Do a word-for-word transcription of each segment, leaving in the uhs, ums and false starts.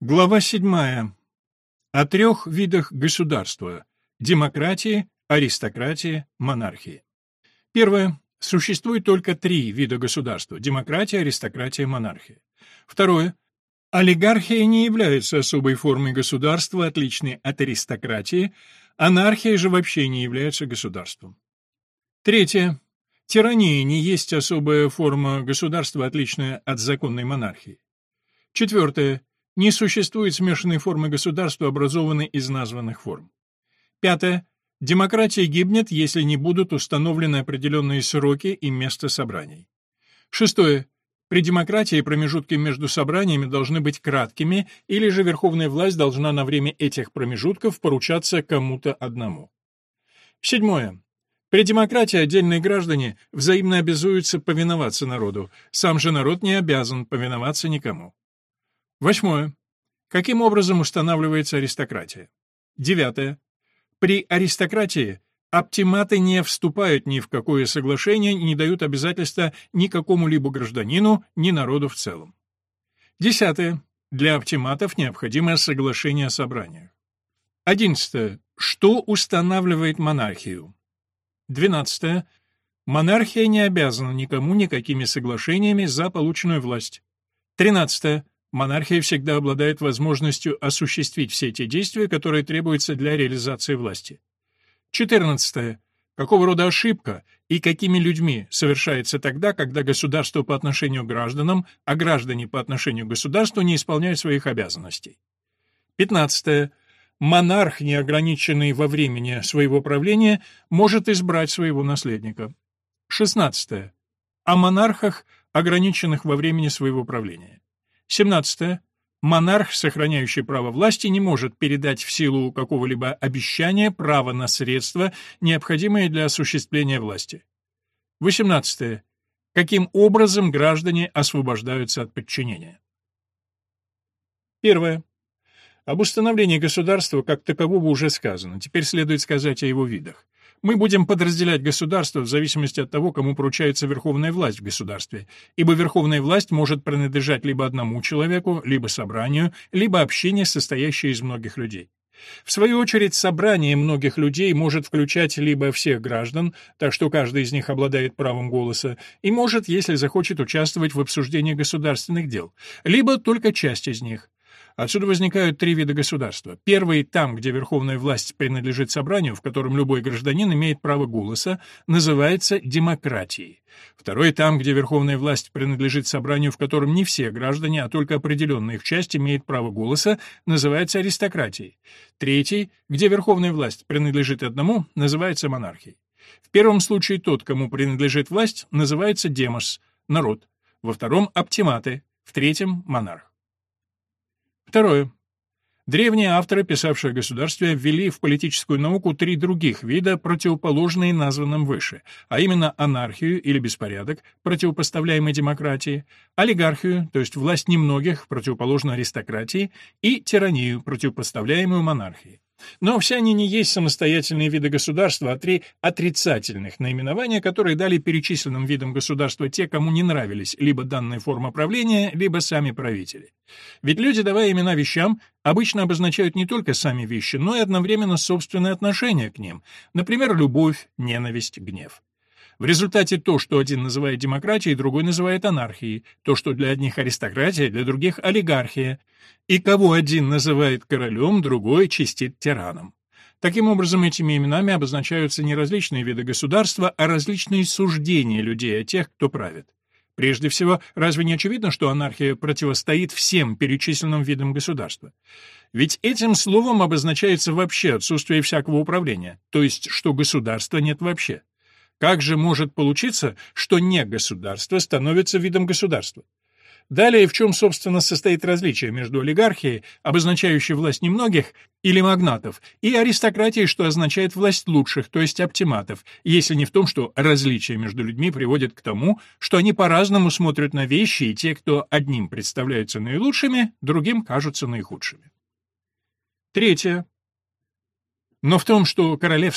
Глава седьмая. О трех видах государства: демократии, аристократии, монархии. Первое. Существует только три вида государства: демократия, аристократия, монархия. Второе. Олигархия не является особой формой государства, отличной от аристократии, анархия же вообще не является государством. Третье. Тирания не есть особая форма государства, отличная от законной монархии. Четвертое. Не существует смешанной формы государства, образованной из названных форм. Пятое. Демократия гибнет, если не будут установлены определенные сроки и место собраний. Шестое. При демократии промежутки между собраниями должны быть краткими, или же верховная власть должна на время этих промежутков поручаться кому-то одному. Седьмое. При демократии отдельные граждане взаимно обязуются повиноваться народу, сам же народ не обязан повиноваться никому. Восьмое. Каким образом устанавливается аристократия? Девятое. При аристократии оптиматы не вступают ни в какое соглашение и не дают обязательства ни какому-либо гражданину, ни народу в целом. Десятое. Для оптиматов необходимо соглашение о собраниях. Одиннадцатое. Что устанавливает монархию? Двенадцатое. Монархия не обязана никому никакими соглашениями за полученную власть. Тринадцатое. Монархия всегда обладает возможностью осуществить все те действия, которые требуются для реализации власти. четырнадцатое. Какого рода ошибка и какими людьми совершается тогда, когда государство по отношению к гражданам, а граждане по отношению к государству не исполняют своих обязанностей. пятнадцатое. Монарх, неограниченный во времени своего правления, может избрать своего наследника. шестнадцатое. О монархах, ограниченных во времени своего правления. семнадцатое. Монарх, сохраняющий право власти, не может передать в силу какого-либо обещания право на средства, необходимые для осуществления власти. восемнадцатое. Каким образом граждане освобождаются от подчинения? Первое. Об установлении государства как такового уже сказано, теперь следует сказать о его видах. Мы будем подразделять государство в зависимости от того, кому поручается верховная власть в государстве, ибо верховная власть может принадлежать либо одному человеку, либо собранию, либо общине, состоящей из многих людей. В свою очередь, собрание многих людей может включать либо всех граждан, так что каждый из них обладает правом голоса, и может, если захочет, участвовать в обсуждении государственных дел, либо только часть из них. Отсюда возникают три вида государства. Первый, там, где верховная власть принадлежит собранию, в котором любой гражданин имеет право голоса, называется демократией. Второй, там, где верховная власть принадлежит собранию, в котором не все граждане, а только определенная их часть имеет право голоса, называется аристократией. Третий, где верховная власть принадлежит одному, называется монархией. В первом случае тот, кому принадлежит власть, называется демос, народ. Во втором — оптиматы, в третьем — монарх. Второе. Древние авторы, писавшие о государстве, ввели в политическую науку три других вида, противоположные названным выше, а именно анархию или беспорядок, противопоставляемый демократии, олигархию, то есть власть немногих, противоположно аристократии, и тиранию, противопоставляемую монархии. Но все они не есть самостоятельные виды государства, а три отрицательных наименования, которые дали перечисленным видам государства те, кому не нравились либо данная форма правления, либо сами правители. Ведь люди, давая имена вещам, обычно обозначают не только сами вещи, но и одновременно собственное отношение к ним, например, любовь, ненависть, гнев. В результате то, что один называет демократией, другой называет анархией, то, что для одних аристократия, для других олигархия, и кого один называет королем, другой честит тираном. Таким образом, этими именами обозначаются не различные виды государства, а различные суждения людей о тех, кто правит. Прежде всего, разве не очевидно, что анархия противостоит всем перечисленным видам государства? Ведь этим словом обозначается вообще отсутствие всякого управления, то есть, что государства нет вообще. Как же может получиться, что не государство становится видом государства? Далее, в чем, собственно, состоит различие между олигархией, обозначающей власть немногих, или магнатов, и аристократией, что означает власть лучших, то есть оптиматов, если не в том, что различие между людьми приводит к тому, что они по-разному смотрят на вещи, и те, кто одним представляются наилучшими, другим кажутся наихудшими. Третье. Но в том, что королевство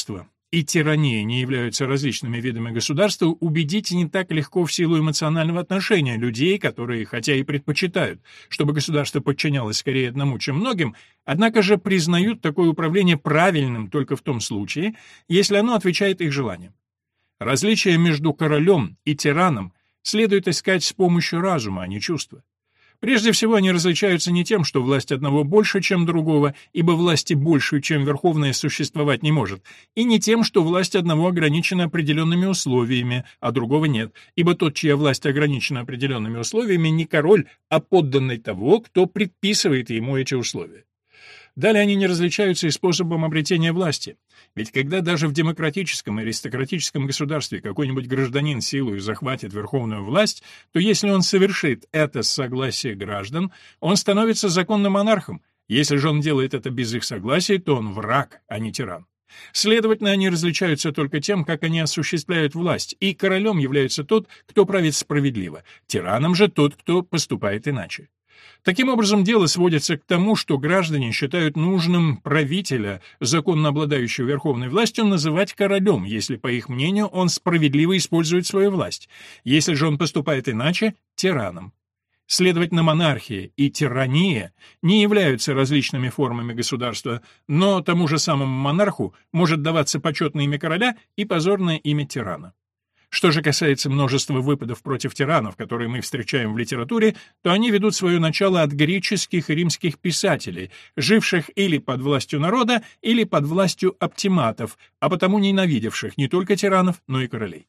и тирания не являются различными видами государства, убедить не так легко в силу эмоционального отношения людей, которые, хотя и предпочитают, чтобы государство подчинялось скорее одному, чем многим, однако же признают такое управление правильным только в том случае, если оно отвечает их желаниям. Различие между королем и тираном следует искать с помощью разума, а не чувства. Прежде всего, они различаются не тем, что власть одного больше, чем другого, ибо власти больше, чем верховная, существовать не может, и не тем, что власть одного ограничена определенными условиями, а другого нет, ибо тот, чья власть ограничена определенными условиями, не король, а подданный того, кто предписывает ему эти условия. Далее они не различаются и способом обретения власти. Ведь когда даже в демократическом и аристократическом государстве какой-нибудь гражданин силой захватит верховную власть, то если он совершит это с согласия граждан, он становится законным монархом. Если же он делает это без их согласия, то он враг, а не тиран. Следовательно, они различаются только тем, как они осуществляют власть, и королем является тот, кто правит справедливо, тираном же тот, кто поступает иначе. Таким образом, дело сводится к тому, что граждане считают нужным правителя, законно обладающего верховной властью, называть королем, если, по их мнению, он справедливо использует свою власть, если же он поступает иначе — тираном. Следовательно, монархия и тирания не являются различными формами государства, но тому же самому монарху может даваться почетное имя короля и позорное имя тирана. Что же касается множества выпадов против тиранов, которые мы встречаем в литературе, то они ведут свое начало от греческих и римских писателей, живших или под властью народа, или под властью оптиматов, а потому ненавидевших не только тиранов, но и королей.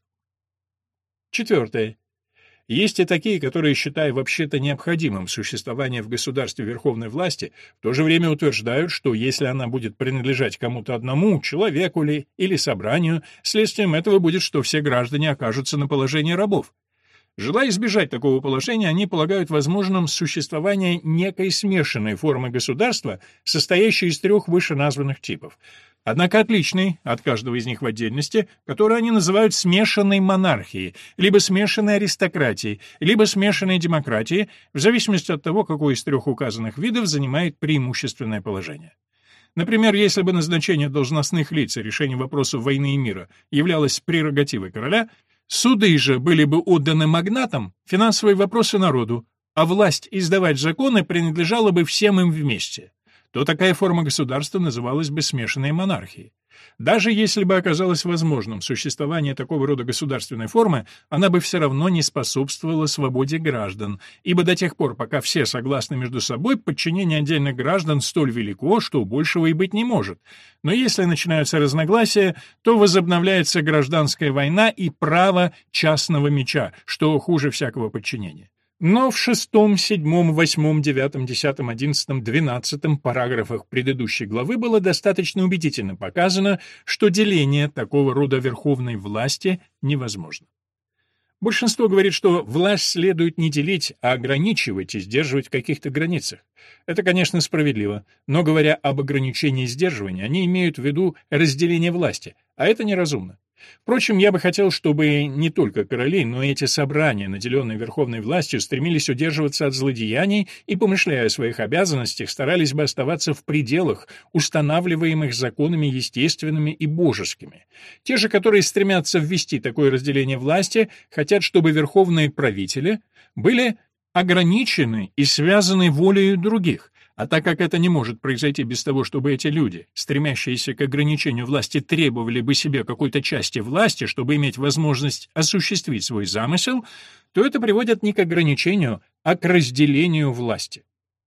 Четвертое. Есть и такие, которые, считая вообще-то необходимым существование в государстве верховной власти, в то же время утверждают, что если она будет принадлежать кому-то одному, человеку ли, или собранию, следствием этого будет, что все граждане окажутся на положении рабов. Желая избежать такого положения, они полагают возможным существование некой смешанной формы государства, состоящей из трех вышеназванных типов, однако отличной от каждого из них в отдельности, которую они называют смешанной монархией, либо смешанной аристократией, либо смешанной демократией, в зависимости от того, какой из трех указанных видов занимает преимущественное положение. Например, если бы назначение должностных лиц и решение вопросов войны и мира являлось прерогативой короля, суды же были бы отданы магнатам, финансовые вопросы народу, а власть издавать законы принадлежала бы всем им вместе, то такая форма государства называлась бы смешанной монархией. Даже если бы оказалось возможным существование такого рода государственной формы, она бы все равно не способствовала свободе граждан, ибо до тех пор, пока все согласны между собой, подчинение отдельных граждан столь велико, что большего и быть не может. Но если начинаются разногласия, то возобновляется гражданская война и право частного меча, что хуже всякого подчинения. Но в шестом, седьмом, восьмом, девятом, десятом, одиннадцатом, двенадцатом параграфах предыдущей главы было достаточно убедительно показано, что деление такого рода верховной власти невозможно. Большинство говорит, что власть следует не делить, а ограничивать и сдерживать в каких-то границах. Это, конечно, справедливо, но, говоря об ограничении и сдерживании, они имеют в виду разделение власти, а это неразумно. Впрочем, я бы хотел, чтобы не только короли, но и эти собрания, наделенные верховной властью, стремились удерживаться от злодеяний и, помышляя о своих обязанностях, старались бы оставаться в пределах, устанавливаемых законами естественными и божескими. Те же, которые стремятся ввести такое разделение власти, хотят, чтобы верховные правители были ограничены и связаны волею других. А так как это не может произойти без того, чтобы эти люди, стремящиеся к ограничению власти, требовали бы себе какой-то части власти, чтобы иметь возможность осуществить свой замысел, то это приводит не к ограничению, а к разделению власти.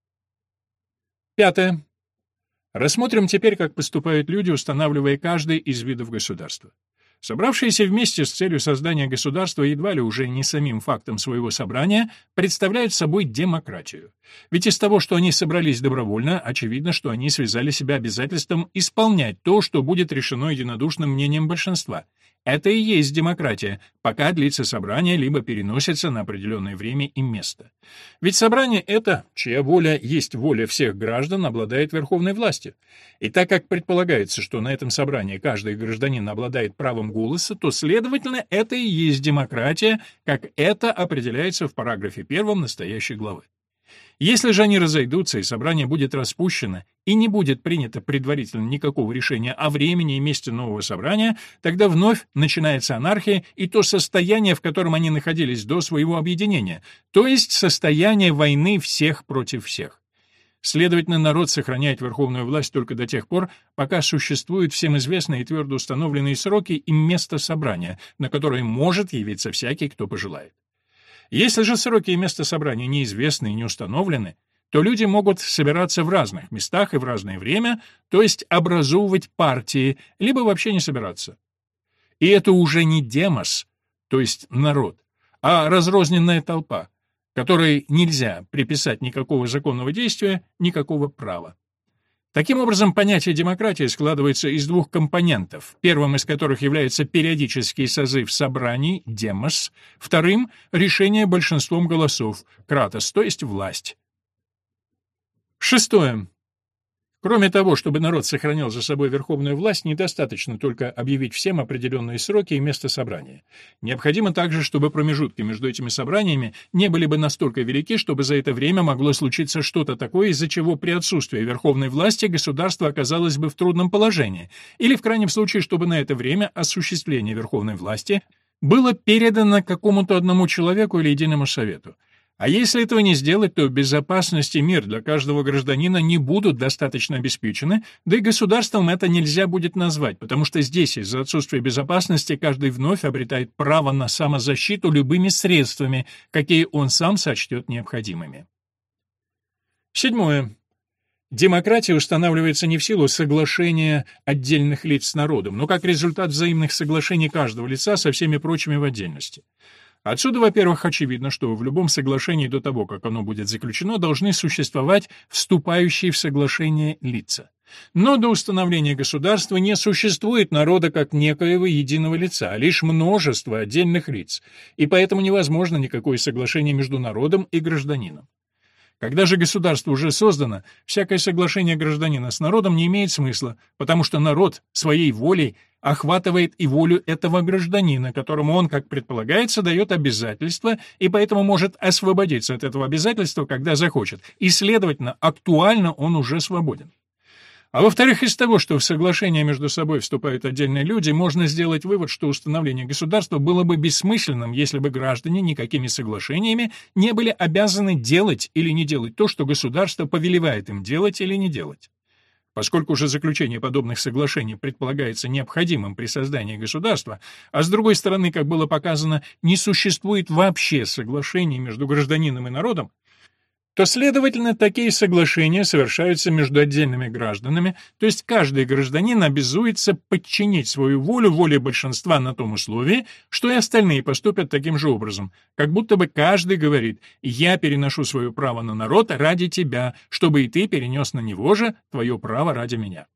Пятое. Рассмотрим теперь, как поступают люди, устанавливая каждый из видов государства. Собравшиеся вместе с целью создания государства едва ли уже не самим фактом своего собрания представляют собой демократию. Ведь из того, что они собрались добровольно, очевидно, что они связали себя обязательством исполнять то, что будет решено единодушным мнением большинства. Это и есть демократия, пока длится собрание, либо переносится на определенное время и место. Ведь собрание это, чья воля есть воля всех граждан, обладает верховной властью. И так как предполагается, что на этом собрании каждый гражданин обладает правом голоса, то, следовательно, это и есть демократия, как это определяется в параграфе первом настоящей главы. Если же они разойдутся и собрание будет распущено, и не будет принято предварительно никакого решения о времени и месте нового собрания, тогда вновь начинается анархия и то состояние, в котором они находились до своего объединения, то есть состояние войны всех против всех. Следовательно, народ сохраняет верховную власть только до тех пор, пока существуют всем известные и твердо установленные сроки и место собрания, на которое может явиться всякий, кто пожелает. Если же сроки и место собрания неизвестны и не установлены, то люди могут собираться в разных местах и в разное время, то есть образовывать партии, либо вообще не собираться. И это уже не демос, то есть народ, а разрозненная толпа, которой нельзя приписать никакого законного действия, никакого права. Таким образом, понятие демократии складывается из двух компонентов, первым из которых является периодический созыв собраний, демос, вторым — решение большинством голосов, кратос, то есть власть. Шестое. Кроме того, чтобы народ сохранял за собой верховную власть, недостаточно только объявить всем определенные сроки и место собрания. Необходимо также, чтобы промежутки между этими собраниями не были бы настолько велики, чтобы за это время могло случиться что-то такое, из-за чего при отсутствии верховной власти государство оказалось бы в трудном положении, или в крайнем случае, чтобы на это время осуществление верховной власти было передано какому-то одному человеку или единому совету. А если этого не сделать, то безопасность и мир для каждого гражданина не будут достаточно обеспечены, да и государством это нельзя будет назвать, потому что здесь из-за отсутствия безопасности каждый вновь обретает право на самозащиту любыми средствами, какие он сам сочтет необходимыми. Седьмое. Демократия устанавливается не в силу соглашения отдельных лиц с народом, но как результат взаимных соглашений каждого лица со всеми прочими в отдельности. Отсюда, во-первых, очевидно, что в любом соглашении до того, как оно будет заключено, должны существовать вступающие в соглашение лица. Но до установления государства не существует народа как некоего единого лица, а лишь множество отдельных лиц, и поэтому невозможно никакое соглашение между народом и гражданином. Когда же государство уже создано, всякое соглашение гражданина с народом не имеет смысла, потому что народ своей волей охватывает и волю этого гражданина, которому он, как предполагается, дает обязательства, и поэтому может освободиться от этого обязательства, когда захочет, и, следовательно, актуально он уже свободен. А во-вторых, из того, что в соглашения между собой вступают отдельные люди, можно сделать вывод, что установление государства было бы бессмысленным, если бы граждане никакими соглашениями не были обязаны делать или не делать то, что государство повелевает им делать или не делать. Поскольку же заключение подобных соглашений предполагается необходимым при создании государства, а с другой стороны, как было показано, не существует вообще соглашений между гражданином и народом, то, следовательно, такие соглашения совершаются между отдельными гражданами, то есть каждый гражданин обязуется подчинить свою волю воле большинства на том условии, что и остальные поступят таким же образом, как будто бы каждый говорит «я переношу свое право на народ ради тебя, чтобы и ты перенес на него же твое право ради меня».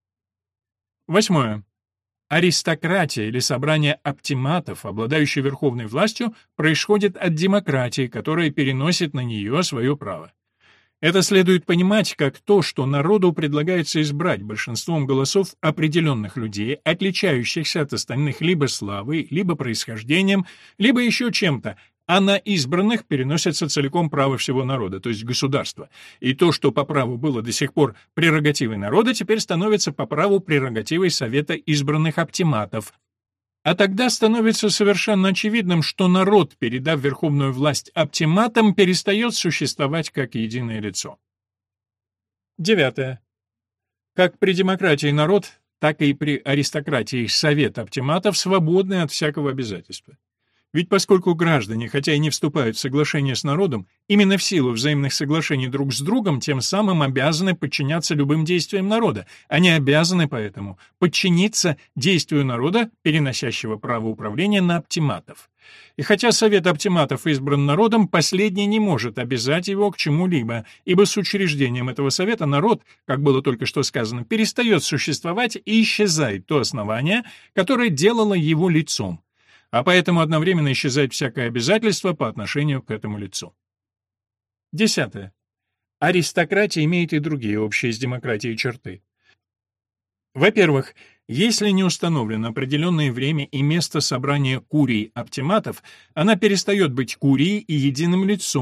Восьмое. Аристократия или собрание оптиматов, обладающие верховной властью, происходит от демократии, которая переносит на нее свое право. Это следует понимать как то, что народу предлагается избрать большинством голосов определенных людей, отличающихся от остальных либо славой, либо происхождением, либо еще чем-то, а на избранных переносится целиком право всего народа, то есть государства. И то, что по праву было до сих пор прерогативой народа, теперь становится по праву прерогативой Совета избранных оптиматов. А тогда становится совершенно очевидным, что народ, передав верховную власть оптиматам, перестает существовать как единое лицо. Девятое. Как при демократии народ, так и при аристократии Совет оптиматов свободны от всякого обязательства. Ведь поскольку граждане, хотя и не вступают в соглашение с народом, именно в силу взаимных соглашений друг с другом, тем самым обязаны подчиняться любым действиям народа, они обязаны поэтому подчиниться действию народа, переносящего право управления на оптиматов. И хотя Совет оптиматов избран народом, последний не может обязать его к чему-либо, ибо с учреждением этого совета народ, как было только что сказано, перестает существовать и исчезает то основание, которое делало его лицом. А поэтому одновременно исчезает всякое обязательство по отношению к этому лицу. Десятое. Аристократия имеет и другие общие с демократией черты. Во-первых, если не установлено определенное время и место собрания курий оптиматов, она перестает быть курией и единым лицом,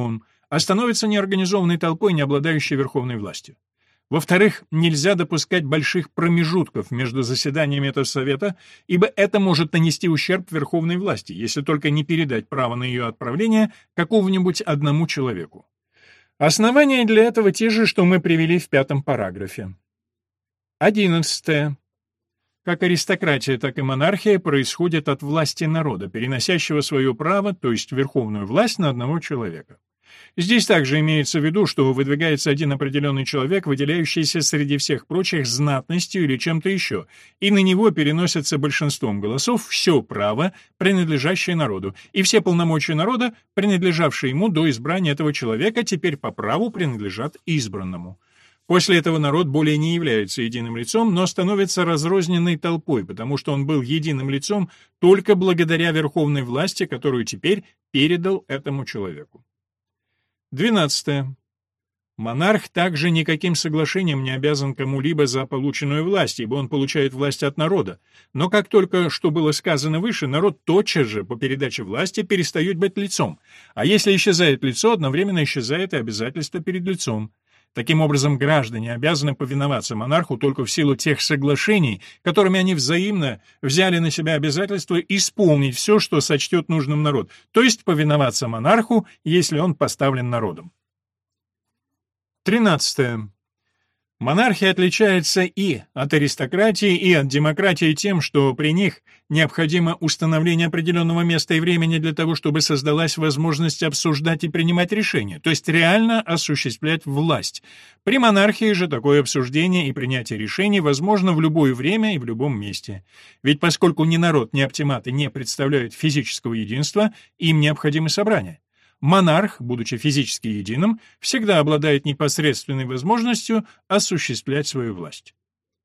а становится неорганизованной толпой, не обладающей верховной властью. Во-вторых, нельзя допускать больших промежутков между заседаниями этого совета, ибо это может нанести ущерб верховной власти, если только не передать право на ее отправление какому-нибудь одному человеку. Основания для этого те же, что мы привели в пятом параграфе. Одиннадцатое. Как аристократия, так и монархия происходят от власти народа, переносящего свое право, то есть верховную власть, на одного человека. Здесь также имеется в виду, что выдвигается один определенный человек, выделяющийся среди всех прочих знатностью или чем-то еще, и на него переносится большинством голосов все право, принадлежащее народу, и все полномочия народа, принадлежавшие ему до избрания этого человека, теперь по праву принадлежат избранному. После этого народ более не является единым лицом, но становится разрозненной толпой, потому что он был единым лицом только благодаря верховной власти, которую теперь передал этому человеку. Двенадцатое. Монарх также никаким соглашением не обязан кому-либо за полученную власть, ибо он получает власть от народа. Но как только, что было сказано выше, народ тотчас же по передаче власти перестает быть лицом, а если исчезает лицо, одновременно исчезает и обязательство перед лицом. Таким образом, граждане обязаны повиноваться монарху только в силу тех соглашений, которыми они взаимно взяли на себя обязательство исполнить все, что сочтет нужным народ, то есть повиноваться монарху, если он поставлен народом. Тринадцатое. Монархия отличается и от аристократии, и от демократии тем, что при них необходимо установление определенного места и времени для того, чтобы создалась возможность обсуждать и принимать решения, то есть реально осуществлять власть. При монархии же такое обсуждение и принятие решений возможно в любое время и в любом месте. Ведь поскольку ни народ, ни оптиматы не представляют физического единства, им необходимы собрания. Монарх, будучи физически единым, всегда обладает непосредственной возможностью осуществлять свою власть.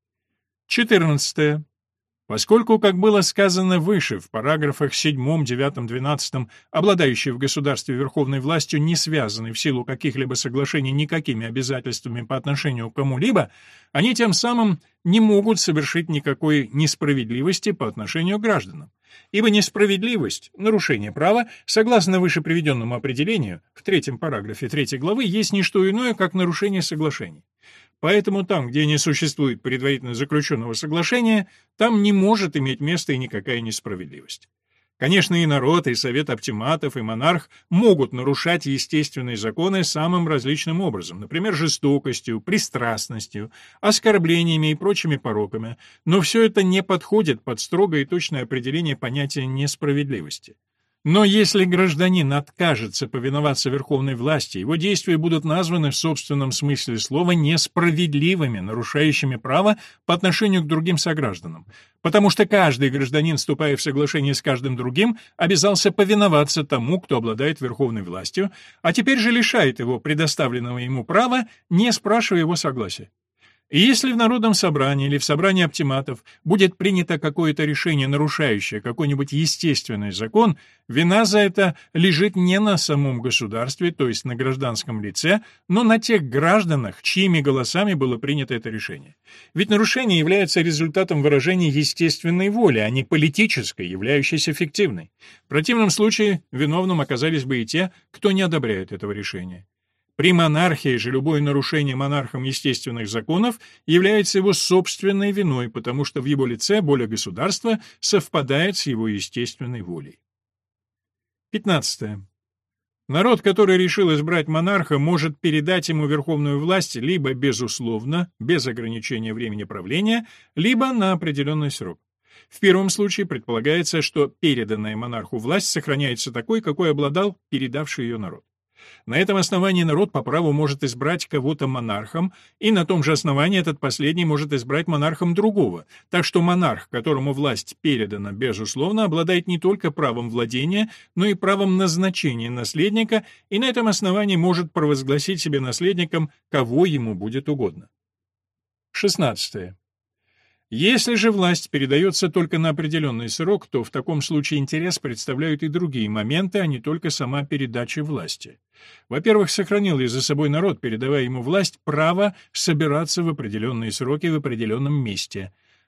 четырнадцатое. Поскольку, как было сказано выше, в параграфах седьмом, девятом, двенадцатом, обладающие в государстве верховной властью не связаны в силу каких-либо соглашений никакими обязательствами по отношению к кому-либо, они тем самым не могут совершить никакой несправедливости по отношению к гражданам. Ибо несправедливость, нарушение права, согласно выше приведенному определению, в третьем параграфе третьей главы, есть не что иное, как нарушение соглашений. Поэтому там, где не существует предварительно заключенного соглашения, там не может иметь места и никакая несправедливость. Конечно, и народ, и совет оптиматов, и монарх могут нарушать естественные законы самым различным образом, например, жестокостью, пристрастностью, оскорблениями и прочими пороками, но все это не подходит под строгое и точное определение понятия несправедливости. Но если гражданин откажется повиноваться верховной власти, его действия будут названы в собственном смысле слова несправедливыми, нарушающими право по отношению к другим согражданам, потому что каждый гражданин, вступая в соглашение с каждым другим, обязался повиноваться тому, кто обладает верховной властью, а теперь же лишает его предоставленного ему права, не спрашивая его согласия. И если в народном собрании или в собрании оптиматов будет принято какое-то решение, нарушающее какой-нибудь естественный закон, вина за это лежит не на самом государстве, то есть на гражданском лице, но на тех гражданах, чьими голосами было принято это решение. Ведь нарушение является результатом выражения естественной воли, а не политической, являющейся фиктивной. В противном случае виновным оказались бы и те, кто не одобряет этого решения. При монархии же любое нарушение монархом естественных законов является его собственной виной, потому что в его лице воля государства совпадает с его естественной волей. пятнадцатое. Народ, который решил избрать монарха, может передать ему верховную власть либо безусловно, без ограничения времени правления, либо на определенный срок. В первом случае предполагается, что переданная монарху власть сохраняется такой, какой обладал передавший ее народ. На этом основании народ по праву может избрать кого-то монархом, и на том же основании этот последний может избрать монархом другого, так что монарх, которому власть передана, безусловно, обладает не только правом владения, но и правом назначения наследника, и на этом основании может провозгласить себе наследником, кого ему будет угодно. шестнадцатое. Если же власть передается только на определенный срок, то в таком случае интерес представляют и другие моменты, а не только сама передача власти. Во-первых, сохранил ли за собой народ, передавая ему власть, право собираться в определенные сроки в определенном месте.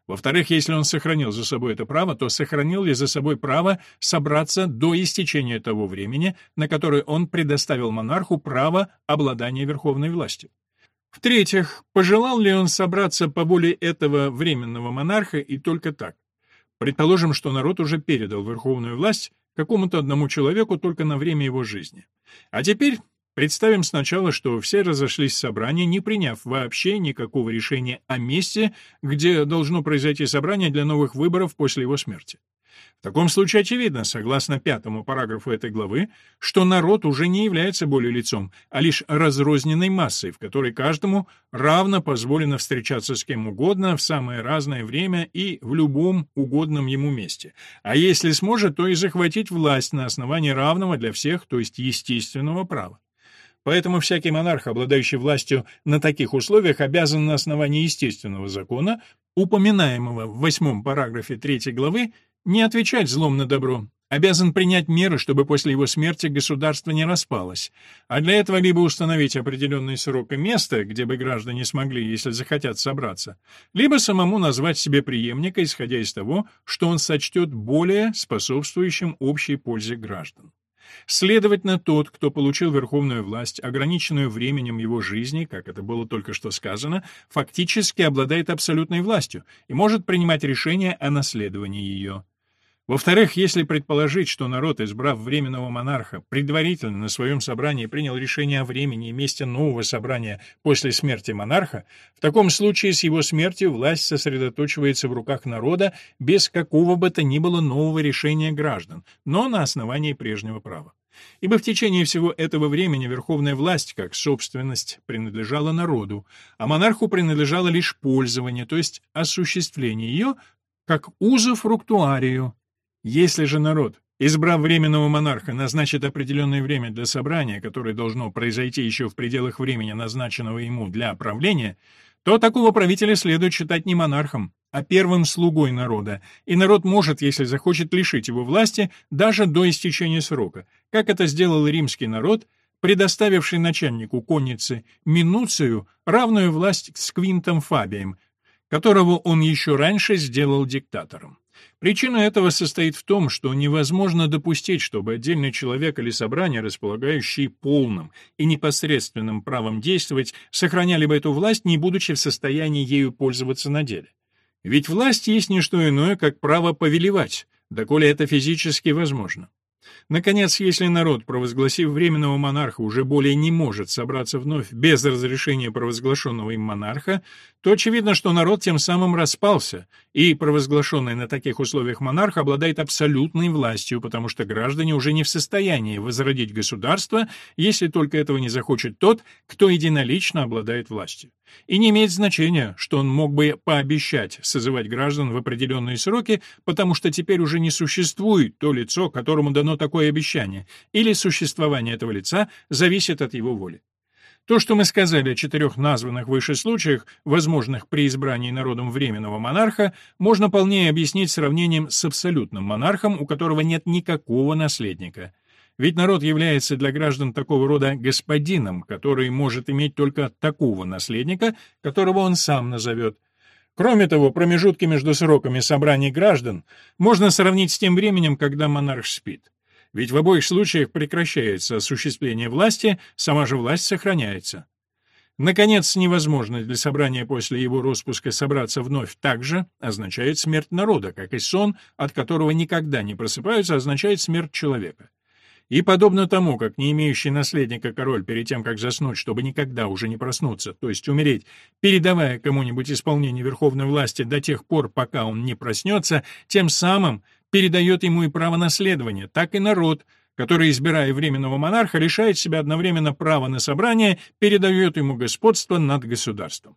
Во-вторых, если он сохранил за собой это право, то сохранил ли за собой право собраться до истечения того времени, на которое он предоставил монарху право обладания верховной властью? В-третьих, пожелал ли он собраться по воле этого временного монарха и только так? Предположим, что народ уже передал верховную власть какому-то одному человеку только на время его жизни. А теперь представим сначала, что все разошлись в собрании, не приняв вообще никакого решения о месте, где должно произойти собрание для новых выборов после его смерти. В таком случае очевидно, согласно пятому параграфу этой главы, что народ уже не является более лицом, а лишь разрозненной массой, в которой каждому равно позволено встречаться с кем угодно в самое разное время и в любом угодном ему месте, а если сможет, то и захватить власть на основании равного для всех, то есть естественного права. Поэтому всякий монарх, обладающий властью на таких условиях, обязан на основании естественного закона, упоминаемого в восьмом параграфе третьей главы, не отвечать злом на добро, обязан принять меры, чтобы после его смерти государство не распалось, а для этого либо установить определенный срок и место, где бы граждане смогли, если захотят, собраться, либо самому назвать себе преемника, исходя из того, что он сочтет более способствующим общей пользе граждан. Следовательно, тот, кто получил верховную власть, ограниченную временем его жизни, как это было только что сказано, фактически обладает абсолютной властью и может принимать решения о наследовании ее. Во-вторых, если предположить, что народ, избрав временного монарха, предварительно на своем собрании принял решение о времени и месте нового собрания после смерти монарха, в таком случае с его смертью власть сосредоточивается в руках народа без какого бы то ни было нового решения граждан, но на основании прежнего права. Ибо в течение всего этого времени верховная власть, как собственность, принадлежала народу, а монарху принадлежало лишь пользование, то есть осуществление ее, как узуфруктуарию. Если же народ, избрав временного монарха, назначит определенное время для собрания, которое должно произойти еще в пределах времени, назначенного ему для правления, то такого правителя следует считать не монархом, а первым слугой народа, и народ может, если захочет, лишить его власти даже до истечения срока, как это сделал римский народ, предоставивший начальнику конницы Минуцию равную власть с Квинтом Фабием, которого он еще раньше сделал диктатором. Причина этого состоит в том, что невозможно допустить, чтобы отдельный человек или собрание, располагающие полным и непосредственным правом действовать, сохраняли бы эту власть, не будучи в состоянии ею пользоваться на деле. Ведь власть есть не что иное, как право повелевать, доколе это физически возможно. Наконец, если народ, провозгласив временного монарха, уже более не может собраться вновь без разрешения провозглашенного им монарха, то очевидно, что народ тем самым распался, и провозглашенный на таких условиях монарх обладает абсолютной властью, потому что граждане уже не в состоянии возродить государство, если только этого не захочет тот, кто единолично обладает властью. И не имеет значения, что он мог бы пообещать созывать граждан в определенные сроки, потому что теперь уже не существует то лицо, которому дано такое обещание, или существование этого лица зависит от его воли. То, что мы сказали о четырех названных выше случаях, возможных при избрании народом временного монарха, можно полнее объяснить сравнением с абсолютным монархом, у которого нет никакого наследника. Ведь народ является для граждан такого рода господином, который может иметь только такого наследника, которого он сам назовет. Кроме того, промежутки между сроками собраний граждан можно сравнить с тем временем, когда монарх спит. Ведь в обоих случаях прекращается осуществление власти, сама же власть сохраняется. Наконец, невозможность для собрания после его распуска собраться вновь также означает смерть народа, как и сон, от которого никогда не просыпаются, означает смерть человека. И подобно тому, как не имеющий наследника король перед тем, как заснуть, чтобы никогда уже не проснуться, то есть умереть, передавая кому-нибудь исполнение верховной власти до тех пор, пока он не проснется, тем самым передает ему и право наследования, так и народ, который, избирая временного монарха, лишает себя одновременно права на собрание, передает ему господство над государством.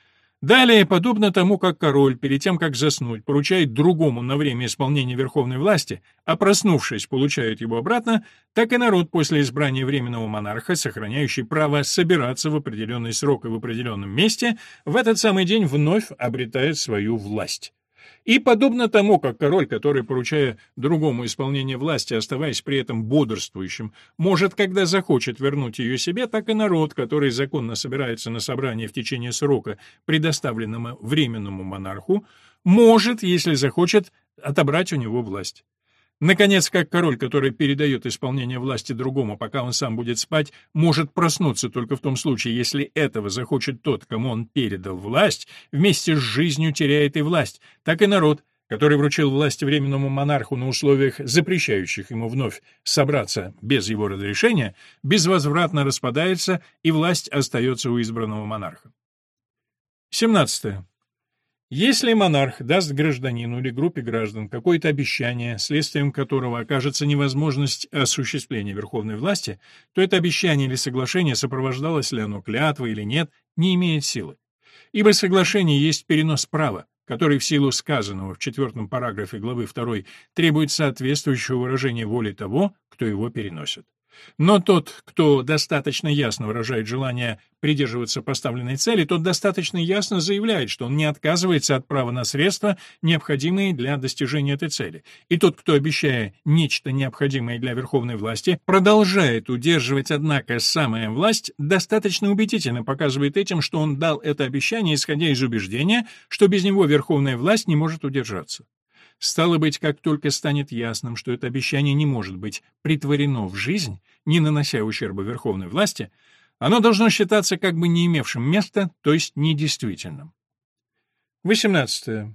Далее, подобно тому, как король, перед тем, как заснуть, поручает другому на время исполнения верховной власти, а проснувшись, получает его обратно, так и народ после избрания временного монарха, сохраняющий право собираться в определенный срок и в определенном месте, в этот самый день вновь обретает свою власть. И подобно тому, как король, который, поручая другому исполнение власти, оставаясь при этом бодрствующим, может, когда захочет, вернуть ее себе, так и народ, который законно собирается на собрание в течение срока, предоставленного временному монарху, может, если захочет, отобрать у него власть. Наконец, как король, который передает исполнение власти другому, пока он сам будет спать, может проснуться только в том случае, если этого захочет тот, кому он передал власть, вместе с жизнью теряет и власть, так и народ, который вручил власть временному монарху на условиях, запрещающих ему вновь собраться без его разрешения, безвозвратно распадается, и власть остается у избранного монарха. семнадцатое. Если монарх даст гражданину или группе граждан какое-то обещание, следствием которого окажется невозможность осуществления верховной власти, то это обещание или соглашение, сопровождалось ли оно клятвой или нет, не имеет силы. Ибо соглашение есть перенос права, который в силу сказанного в четвертом параграфе главы второй требует соответствующего выражения воли того, кто его переносит. Но тот, кто достаточно ясно выражает желание придерживаться поставленной цели, тот достаточно ясно заявляет, что он не отказывается от права на средства, необходимые для достижения этой цели. И тот, кто, обещая нечто необходимое для верховной власти, продолжает удерживать, однако, самая власть, достаточно убедительно показывает этим, что он дал это обещание, исходя из убеждения, что без него верховная власть не может удержаться. Стало быть, как только станет ясным, что это обещание не может быть претворено в жизнь, не нанося ущерба верховной власти, оно должно считаться как бы не имевшим места, то есть недействительным. восемнадцатое.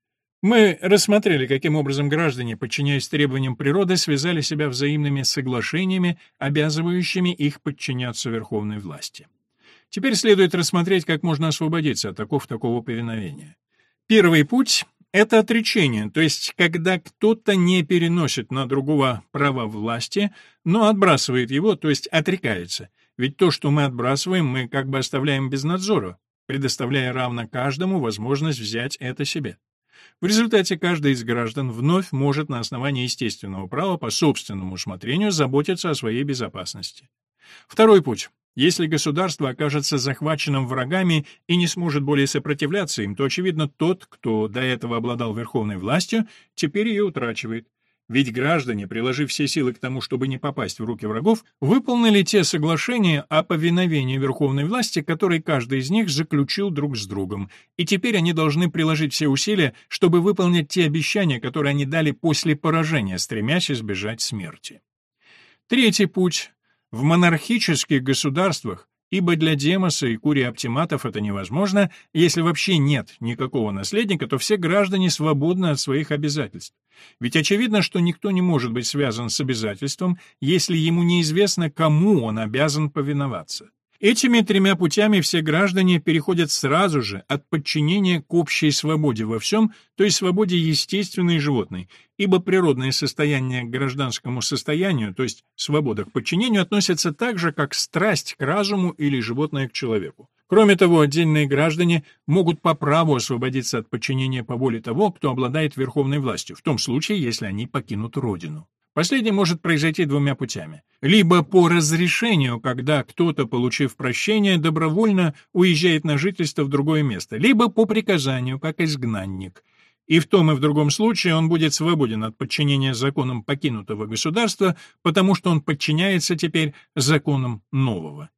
Мы рассмотрели, каким образом граждане, подчиняясь требованиям природы, связали себя взаимными соглашениями, обязывающими их подчиняться верховной власти. Теперь следует рассмотреть, как можно освободиться от оков такого повиновения. Первый путь — это отречение, то есть когда кто-то не переносит на другого права власти, но отбрасывает его, то есть отрекается. Ведь то, что мы отбрасываем, мы как бы оставляем без надзора, предоставляя равно каждому возможность взять это себе. В результате каждый из граждан вновь может на основании естественного права по собственному усмотрению заботиться о своей безопасности. Второй путь. Если государство окажется захваченным врагами и не сможет более сопротивляться им, то, очевидно, тот, кто до этого обладал верховной властью, теперь ее утрачивает. Ведь граждане, приложив все силы к тому, чтобы не попасть в руки врагов, выполнили те соглашения о повиновении верховной власти, которые каждый из них заключил друг с другом, и теперь они должны приложить все усилия, чтобы выполнить те обещания, которые они дали после поражения, стремясь избежать смерти. Третий путь. В монархических государствах, ибо для демоса и курии оптиматов это невозможно, если вообще нет никакого наследника, то все граждане свободны от своих обязательств. Ведь очевидно, что никто не может быть связан с обязательством, если ему неизвестно, кому он обязан повиноваться. Этими тремя путями все граждане переходят сразу же от подчинения к общей свободе во всем, то есть свободе естественной и животной, ибо природное состояние к гражданскому состоянию, то есть свобода к подчинению, относится так же, как страсть к разуму или животное к человеку. Кроме того, отдельные граждане могут по праву освободиться от подчинения по воле того, кто обладает верховной властью, в том случае, если они покинут родину. Последнее может произойти двумя путями. Либо по разрешению, когда кто-то, получив прощение, добровольно уезжает на жительство в другое место, либо по приказанию, как изгнанник. И в том и в другом случае он будет свободен от подчинения законам покинутого государства, потому что он подчиняется теперь законам нового.